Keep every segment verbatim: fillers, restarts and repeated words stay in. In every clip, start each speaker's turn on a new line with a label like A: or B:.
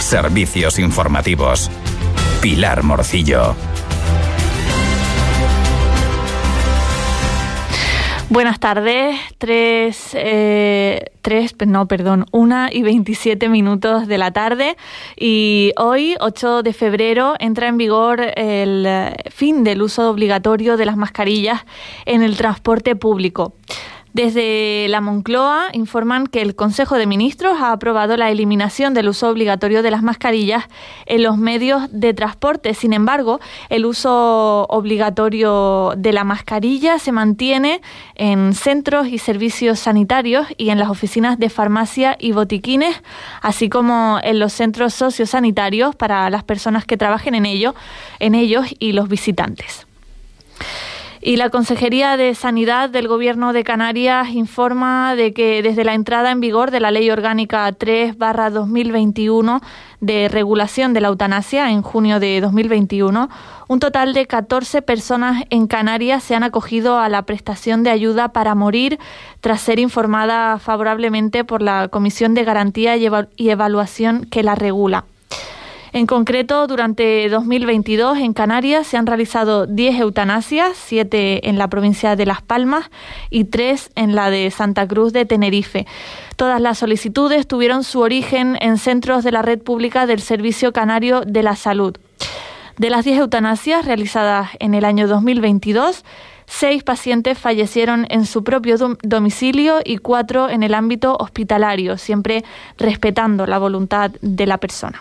A: Servicios informativos. Pilar Morcillo.
B: Buenas tardes, tres, eh, tres, no, perdón, una y veintisiete minutos de la tarde, y hoy, ocho de febrero, entra en vigor el fin del uso obligatorio de las mascarillas en el transporte público. Desde la Moncloa informan que el Consejo de Ministros ha aprobado la eliminación del uso obligatorio de las mascarillas en los medios de transporte. Sin embargo, el uso obligatorio de la mascarilla se mantiene en centros y servicios sanitarios y en las oficinas de farmacia y botiquines, así como en los centros sociosanitarios para las personas que trabajen en ello, en ellos y los visitantes. Y la Consejería de Sanidad del Gobierno de Canarias informa de que desde la entrada en vigor de la Ley Orgánica tres barra dos mil veintiuno de regulación de la eutanasia en junio de dos mil veintiuno, un total de catorce personas en Canarias se han acogido a la prestación de ayuda para morir tras ser informada favorablemente por la Comisión de Garantía y Evaluación que la regula. En concreto, durante dos mil veintidós en Canarias se han realizado diez eutanasias, siete en la provincia de Las Palmas y tres en la de Santa Cruz de Tenerife. Todas las solicitudes tuvieron su origen en centros de la red pública del Servicio Canario de la Salud. De las diez eutanasias realizadas en el año dos mil veintidós, seis pacientes fallecieron en su propio dom- domicilio y cuatro en el ámbito hospitalario, siempre respetando la voluntad de la persona.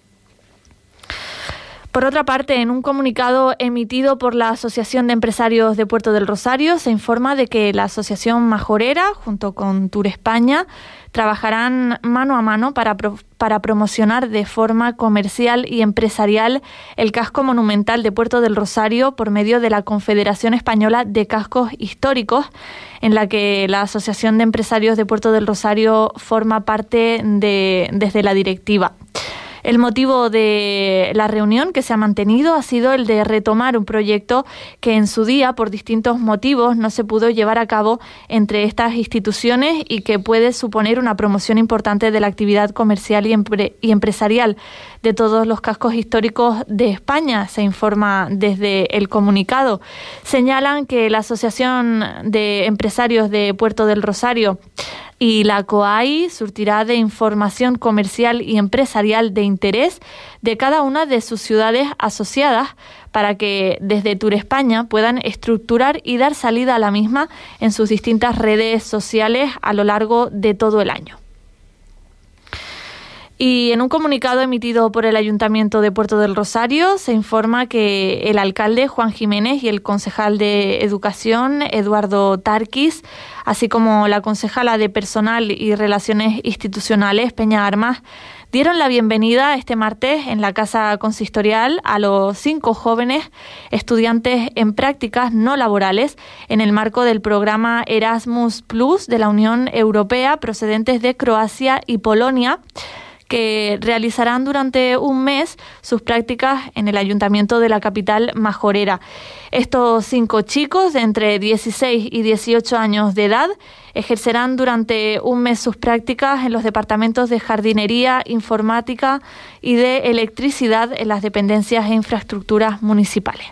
B: Por otra parte, en un comunicado emitido por la Asociación de Empresarios de Puerto del Rosario, se informa de que la Asociación Majorera, junto con Tour España, trabajarán mano a mano para, pro- para promocionar de forma comercial y empresarial el casco monumental de Puerto del Rosario por medio de la Confederación Española de Cascos Históricos, en la que la Asociación de Empresarios de Puerto del Rosario forma parte de, desde la directiva. El motivo de la reunión que se ha mantenido ha sido el de retomar un proyecto que en su día, por distintos motivos, no se pudo llevar a cabo entre estas instituciones y que puede suponer una promoción importante de la actividad comercial y, empre- y empresarial de todos los cascos históricos de España, se informa desde el comunicado. Señalan que la Asociación de Empresarios de Puerto del Rosario y la COAI surtirá de información comercial y empresarial de interés de cada una de sus ciudades asociadas para que desde Tour España puedan estructurar y dar salida a la misma en sus distintas redes sociales a lo largo de todo el año. Y en un comunicado emitido por el Ayuntamiento de Puerto del Rosario se informa que el alcalde Juan Jiménez y el concejal de Educación Eduardo Tarquis, así como la concejala de Personal y Relaciones Institucionales Peña Armas, dieron la bienvenida este martes en la Casa Consistorial a los cinco jóvenes estudiantes en prácticas no laborales en el marco del programa Erasmus Plus de la Unión Europea procedentes de Croacia y Polonia, que realizarán durante un mes sus prácticas en el ayuntamiento de la capital majorera. Estos cinco chicos de entre dieciséis y dieciocho años de edad ejercerán durante un mes sus prácticas en los departamentos de jardinería, informática y de electricidad en las dependencias e infraestructuras municipales.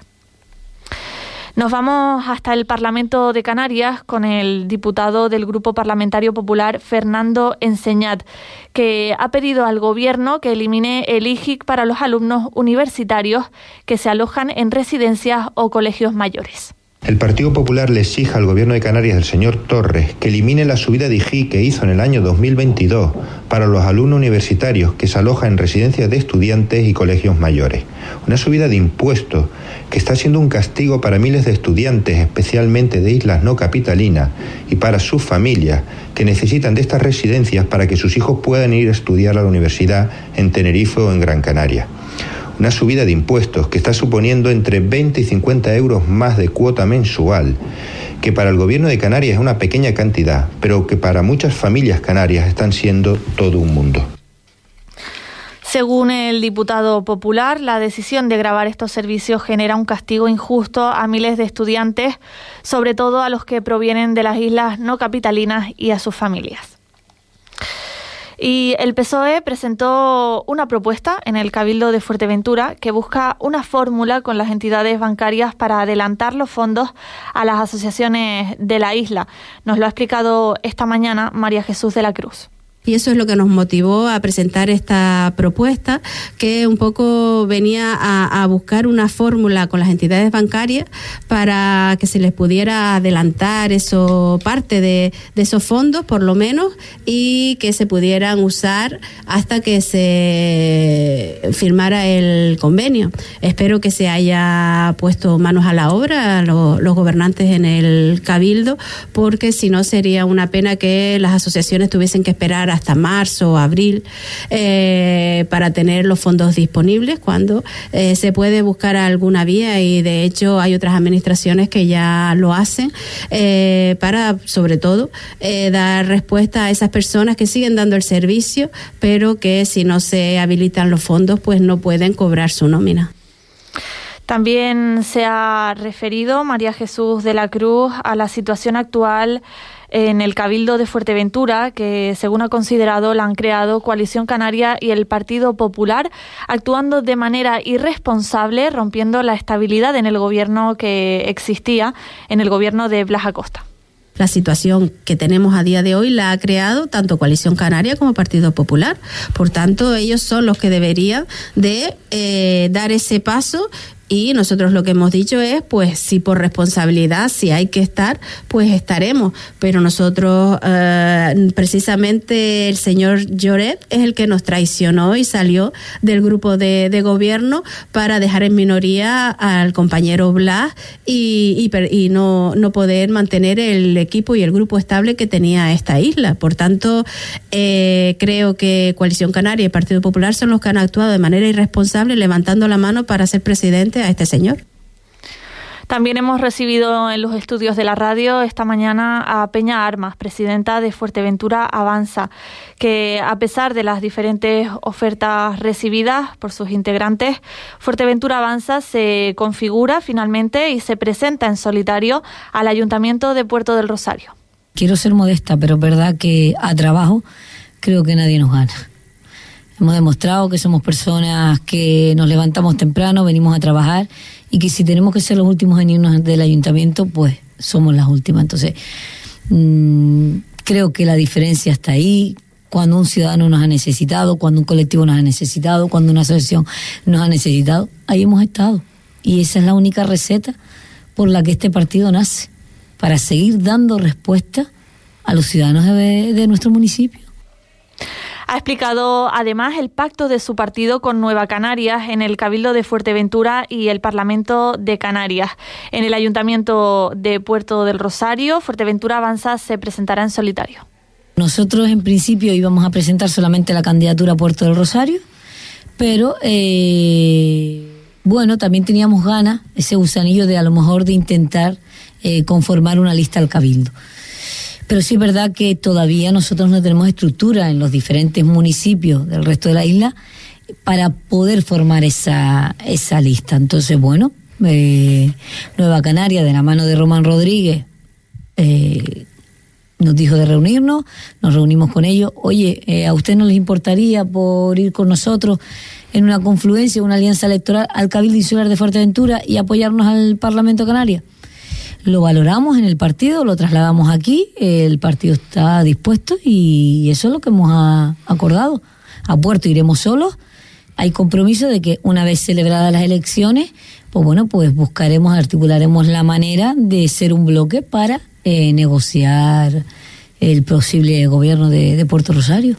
B: Nos vamos hasta el Parlamento de Canarias con el diputado del Grupo Parlamentario Popular, Fernando Enseñat, que ha pedido al Gobierno que elimine el I G I C para los alumnos universitarios que se alojan en residencias o colegios mayores.
C: El Partido Popular le exige al Gobierno de Canarias del señor Torres que elimine la subida de I G I que hizo en el año dos mil veintidós para los alumnos universitarios que se alojan en residencias de estudiantes y colegios mayores. Una subida de impuestos que está siendo un castigo para miles de estudiantes, especialmente de islas no capitalinas, y para sus familias que necesitan de estas residencias para que sus hijos puedan ir a estudiar a la universidad en Tenerife o en Gran Canaria. Una subida de impuestos que está suponiendo entre veinte y cincuenta euros más de cuota mensual, que para el Gobierno de Canarias es una pequeña cantidad, pero que para muchas familias canarias están siendo todo un mundo.
B: Según el diputado popular, la decisión de gravar estos servicios genera un castigo injusto a miles de estudiantes, sobre todo a los que provienen de las islas no capitalinas y a sus familias. Y el P S O E presentó una propuesta en el Cabildo de Fuerteventura que busca una fórmula con las entidades bancarias para adelantar los fondos a las asociaciones de la isla. Nos lo ha explicado esta mañana María Jesús de la Cruz.
D: Y eso es lo que nos motivó a presentar esta propuesta, que un poco venía a, a buscar una fórmula con las entidades bancarias para que se les pudiera adelantar eso, parte de, de esos fondos, por lo menos, y que se pudieran usar hasta que se firmara el convenio. Espero que se haya puesto manos a la obra los, los gobernantes en el Cabildo, porque si no sería una pena que las asociaciones tuviesen que esperar hasta marzo o abril eh, para tener los fondos disponibles, cuando eh, se puede buscar alguna vía, y de hecho hay otras administraciones que ya lo hacen eh, para, sobre todo, eh, dar respuesta a esas personas que siguen dando el servicio, pero que si no se habilitan los fondos, pues no pueden cobrar su nómina.
B: También se ha referido María Jesús de la Cruz a la situación actual en el Cabildo de Fuerteventura, que según ha considerado la han creado Coalición Canaria y el Partido Popular, actuando de manera irresponsable, rompiendo la estabilidad en el gobierno que existía, en el gobierno de Blas Acosta.
D: La situación que tenemos a día de hoy la ha creado tanto Coalición Canaria como Partido Popular. Por tanto, ellos son los que deberían de eh, dar ese paso. Y nosotros lo que hemos dicho es, pues, si por responsabilidad, si hay que estar, pues estaremos. Pero nosotros, eh, precisamente el señor Lloret es el que nos traicionó y salió del grupo de, de gobierno para dejar en minoría al compañero Blas y, y, y no, no poder mantener el equipo y el grupo estable que tenía esta isla. Por tanto, eh, creo que Coalición Canaria y Partido Popular son los que han actuado de manera irresponsable, levantando la mano para ser presidente a este señor.
B: También hemos recibido en los estudios de la radio esta mañana a Peña Armas, presidenta de Fuerteventura Avanza, que a pesar de las diferentes ofertas recibidas por sus integrantes, Fuerteventura Avanza se configura finalmente y se presenta en solitario al Ayuntamiento de Puerto del Rosario.
E: Quiero ser modesta, pero es verdad que a trabajo creo que nadie nos gana. Hemos demostrado que somos personas que nos levantamos temprano, venimos a trabajar, y que si tenemos que ser los últimos en irnos del ayuntamiento, pues somos las últimas. Entonces, mmm, creo que la diferencia está ahí. Cuando un ciudadano nos ha necesitado, cuando un colectivo nos ha necesitado, cuando una asociación nos ha necesitado, ahí hemos estado. Y esa es la única receta por la que este partido nace, para seguir dando respuesta a los ciudadanos de, de nuestro municipio.
B: Ha explicado además el pacto de su partido con Nueva Canarias en el Cabildo de Fuerteventura y el Parlamento de Canarias. En el Ayuntamiento de Puerto del Rosario, Fuerteventura Avanza se presentará en solitario.
E: Nosotros en principio íbamos a presentar solamente la candidatura a Puerto del Rosario, pero eh, bueno, también teníamos ganas, ese gusanillo de a lo mejor de intentar eh, conformar una lista al Cabildo. Pero sí es verdad que todavía nosotros no tenemos estructura en los diferentes municipios del resto de la isla para poder formar esa, esa lista. Entonces, bueno, eh, Nueva Canaria, de la mano de Román Rodríguez, eh, nos dijo de reunirnos, nos reunimos con ellos. Oye, eh, ¿a usted no les importaría por ir con nosotros en una confluencia, una alianza electoral al Cabildo Insular de Fuerteventura y apoyarnos al Parlamento Canaria? Lo valoramos en el partido, lo trasladamos aquí, el partido está dispuesto y eso es lo que hemos acordado. A Puerto iremos solos, hay compromiso de que una vez celebradas las elecciones, pues bueno, pues buscaremos, articularemos la manera de ser un bloque para eh, negociar el posible gobierno de, de Puerto Rosario.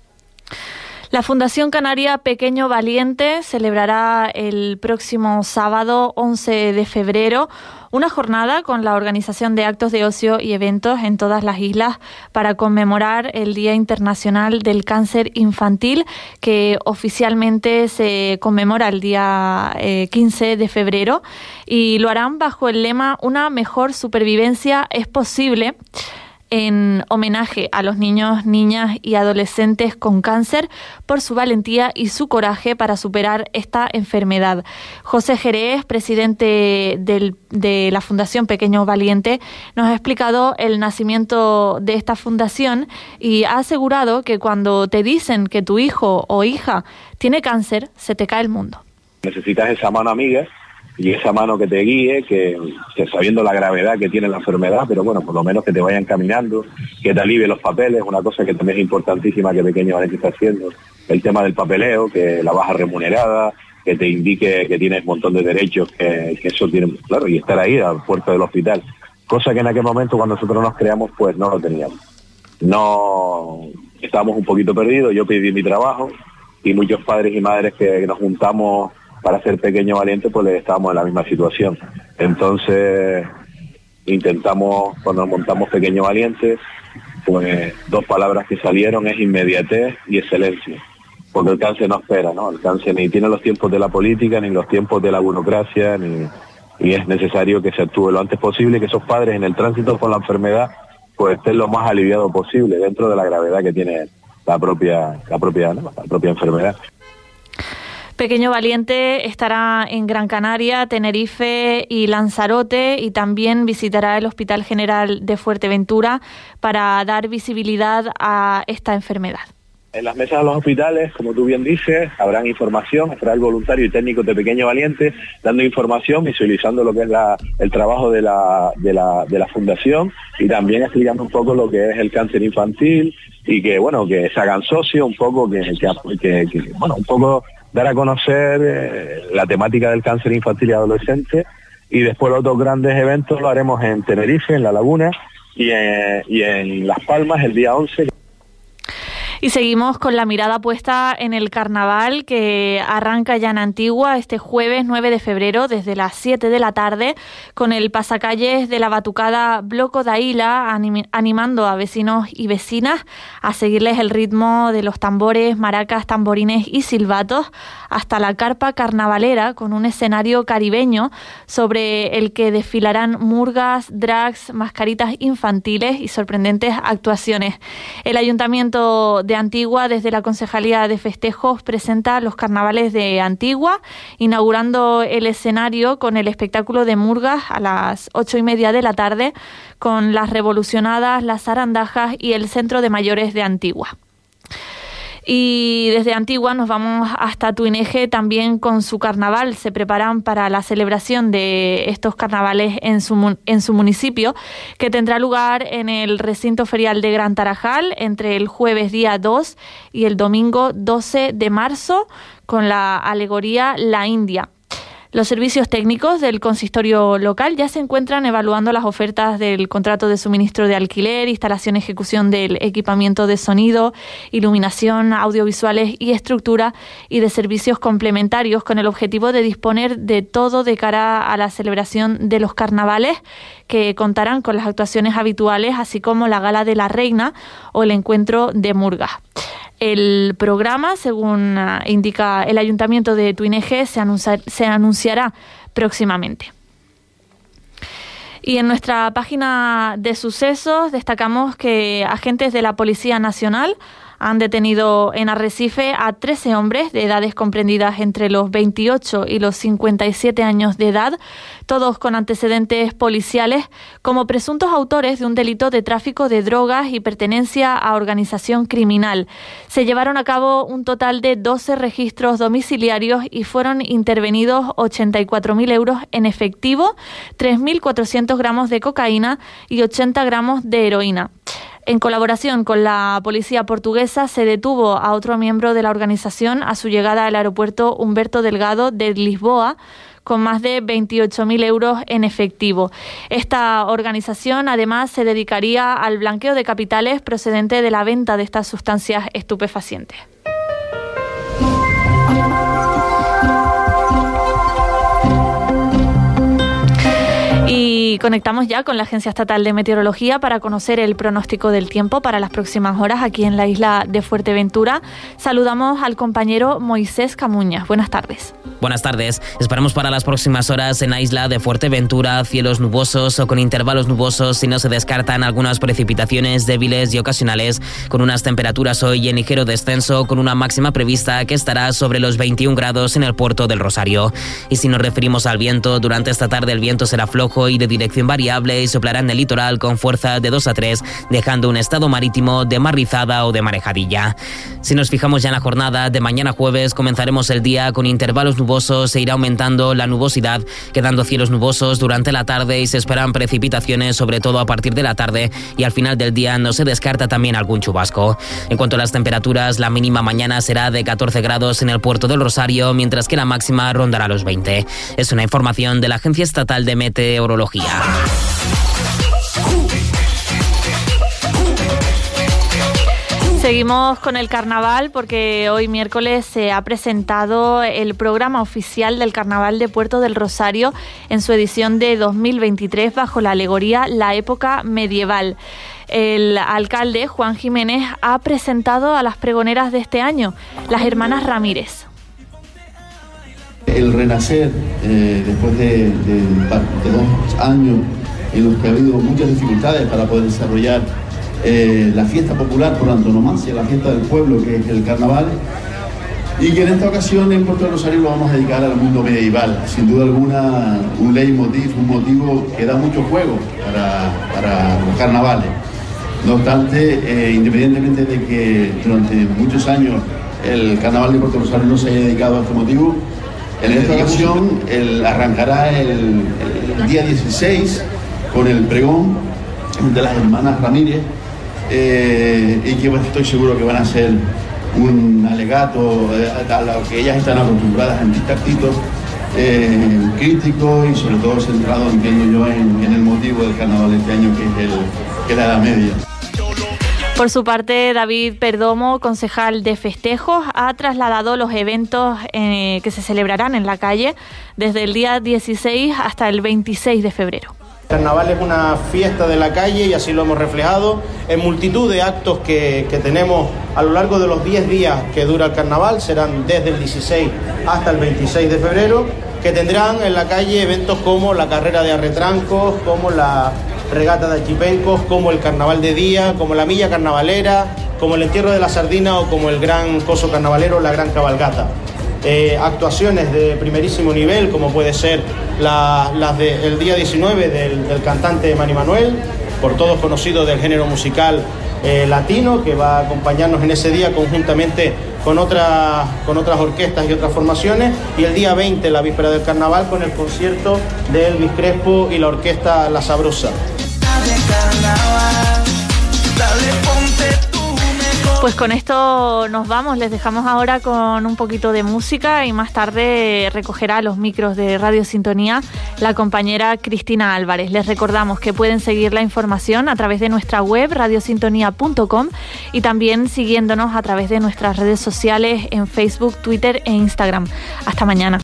B: La Fundación Canaria Pequeño Valiente celebrará el próximo sábado once de febrero una jornada con la organización de actos de ocio y eventos en todas las islas para conmemorar el Día Internacional del Cáncer Infantil, que oficialmente se conmemora el día eh, quince de febrero, y lo harán bajo el lema Una mejor supervivencia es posible. en homenaje a los niños, niñas y adolescentes con cáncer por su valentía y su coraje para superar esta enfermedad. José Jerez, presidente del, de la Fundación Pequeño Valiente, nos ha explicado el nacimiento de esta fundación y ha asegurado que cuando te dicen que tu hijo o hija tiene cáncer, se te cae el mundo.
F: Necesitas esa mano amiga y esa mano que te guíe, que, que sabiendo la gravedad que tiene la enfermedad, pero bueno, por lo menos que te vaya encaminando, que te alivie los papeles, una cosa que también es importantísima que Pequeño Valiente está haciendo, el tema del papeleo, que la baja remunerada, que te indique que tienes un montón de derechos, que, que eso tiene, claro, y estar ahí al puerto del hospital, cosa que en aquel momento cuando nosotros nos creamos pues no lo teníamos. No, estábamos un poquito perdidos, yo pedí mi trabajo y muchos padres y madres que, que nos juntamos para ser Pequeño Valiente, pues estábamos en la misma situación. Entonces, intentamos, cuando montamos Pequeño Valiente, pues dos palabras que salieron es inmediatez y excelencia. Porque el cáncer no espera, ¿no? El cáncer ni tiene los tiempos de la política, ni los tiempos de la burocracia, ni, y es necesario que se actúe lo antes posible, que esos padres en el tránsito con la enfermedad, pues estén lo más aliviado posible dentro de la gravedad que tiene la propia, la propia, ¿no? la propia enfermedad.
B: Pequeño Valiente estará en Gran Canaria, Tenerife y Lanzarote y también visitará el Hospital General de Fuerteventura para dar visibilidad a esta enfermedad.
F: En las mesas de los hospitales, como tú bien dices, habrán información, estará el voluntario y técnico de Pequeño Valiente dando información, visualizando lo que es la, el trabajo de la, de, la, de la fundación y también explicando un poco lo que es el cáncer infantil y que, bueno, que se hagan socios un poco, que, que, que, que bueno, un poco dar a conocer eh, la temática del cáncer infantil y adolescente y después los otros grandes eventos lo haremos en Tenerife, en La Laguna y en, y en Las Palmas el día once.
B: Y seguimos con la mirada puesta en el carnaval que arranca ya en Antigua este jueves nueve de febrero desde las siete de la tarde con el pasacalles de la batucada Bloco da Ila anim- animando a vecinos y vecinas a seguirles el ritmo de los tambores, maracas, tamborines y silbatos hasta la carpa carnavalera con un escenario caribeño sobre el que desfilarán murgas, drags, mascaritas infantiles y sorprendentes actuaciones. El Ayuntamiento de Antigua, desde la Concejalía de Festejos, presenta los carnavales de Antigua, inaugurando el escenario con el espectáculo de murgas a las ocho y media de la tarde, con las revolucionadas, las zarandajas y el Centro de Mayores de Antigua. Y desde Antigua nos vamos hasta Tuineje también con su carnaval. Se preparan para la celebración de estos carnavales en su, en su municipio, que tendrá lugar en el recinto ferial de Gran Tarajal entre el jueves día dos y el domingo doce de marzo con la alegoría La India. Los servicios técnicos del consistorio local ya se encuentran evaluando las ofertas del contrato de suministro de alquiler, instalación y ejecución del equipamiento de sonido, iluminación, audiovisuales y estructura y de servicios complementarios con el objetivo de disponer de todo de cara a la celebración de los carnavales que contarán con las actuaciones habituales así como la Gala de la Reina o el encuentro de murgas. El programa, según indica el Ayuntamiento de Tuineje, se, anuncia, se anunciará próximamente. Y en nuestra página de sucesos destacamos que agentes de la Policía Nacional han detenido en Arrecife a trece hombres de edades comprendidas entre los veintiocho y los cincuenta y siete años de edad, todos con antecedentes policiales, como presuntos autores de un delito de tráfico de drogas y pertenencia a organización criminal. Se llevaron a cabo un total de doce registros domiciliarios y fueron intervenidos ochenta y cuatro mil euros en efectivo, tres mil cuatrocientos gramos de cocaína y ochenta gramos de heroína. En colaboración con la policía portuguesa, se detuvo a otro miembro de la organización a su llegada al aeropuerto Humberto Delgado de Lisboa, con más de veintiocho mil euros en efectivo. Esta organización, además, se dedicaría al blanqueo de capitales procedente de la venta de estas sustancias estupefacientes. Y Y conectamos ya con la Agencia Estatal de Meteorología para conocer el pronóstico del tiempo para las próximas horas aquí en la isla de Fuerteventura. Saludamos al compañero Moisés Camuñas. Buenas tardes.
G: Buenas tardes. Esperamos para las próximas horas en la isla de Fuerteventura cielos nubosos o con intervalos nubosos y no se descartan algunas precipitaciones débiles y ocasionales, con unas temperaturas hoy en ligero descenso, con una máxima prevista que estará sobre los veintiún grados en el puerto del Rosario. Y si nos referimos al viento, durante esta tarde el viento será flojo y de dirección variable y soplará en el litoral con fuerza de dos a tres, dejando un estado marítimo de mar rizada o de marejadilla. Si nos fijamos ya en la jornada de mañana jueves, comenzaremos el día con intervalos nubosos, se irá aumentando la nubosidad, quedando cielos nubosos durante la tarde y se esperan precipitaciones, sobre todo a partir de la tarde, y al final del día no se descarta también algún chubasco. En cuanto a las temperaturas, la mínima mañana será de catorce grados en el puerto del Rosario, mientras que la máxima rondará los veinte. Es una información de la Agencia Estatal de Meteorología.
B: Seguimos con el carnaval porque hoy miércoles se ha presentado el programa oficial del Carnaval de Puerto del Rosario en su edición de dos mil veintitrés bajo la alegoría La Época Medieval. El alcalde, Juan Jiménez, ha presentado a las pregoneras de este año, las hermanas Ramírez.
H: El renacer, eh, después de, de, de dos años en los que ha habido muchas dificultades para poder desarrollar Eh, la fiesta popular por antonomasia, la fiesta del pueblo, que es el carnaval, y que en esta ocasión en Puerto del Rosario lo vamos a dedicar al mundo medieval. Sin duda alguna, un leitmotiv, un motivo que da mucho juego para, para los carnavales. No obstante, eh, independientemente de que durante muchos años el carnaval de Puerto del Rosario no se haya dedicado a este motivo, en esta ocasión el, arrancará el, el día dieciséis con el pregón de las hermanas Ramírez, Eh, y que bueno, estoy seguro que van a ser un alegato eh, a lo que ellas están acostumbradas en dictactitos, eh, crítico y sobre todo centrado, entiendo yo, en, en el motivo del carnaval de este año, que es, el, que es la Edad Media.
B: Por su parte, David Perdomo, concejal de festejos, ha trasladado los eventos eh, que se celebrarán en la calle desde el día dieciséis hasta el veintiséis de febrero.
I: El carnaval es una fiesta de la calle y así lo hemos reflejado en multitud de actos que, que tenemos a lo largo de los diez días que dura el carnaval. Serán desde el dieciséis hasta el veintiséis de febrero, que tendrán en la calle eventos como la carrera de arretrancos, como la regata de achipencos, como el carnaval de día, como la milla carnavalera, como el entierro de la sardina o como el gran coso carnavalero, la gran cabalgata. Eh, actuaciones de primerísimo nivel, como puede ser la, las del día diecinueve del, del cantante Manny Manuel, por todos conocido del género musical eh, latino, que va a acompañarnos en ese día conjuntamente con, otra, con otras orquestas y otras formaciones, y el día veinte, la víspera del carnaval, con el concierto de Elvis Crespo y la orquesta La Sabrosa.
B: Pues con esto nos vamos, les dejamos ahora con un poquito de música y más tarde recogerá los micros de Radio Sintonía la compañera Cristina Álvarez. Les recordamos que pueden seguir la información a través de nuestra web radio sintonía punto com y también siguiéndonos a través de nuestras redes sociales en Facebook, Twitter e Instagram. Hasta mañana.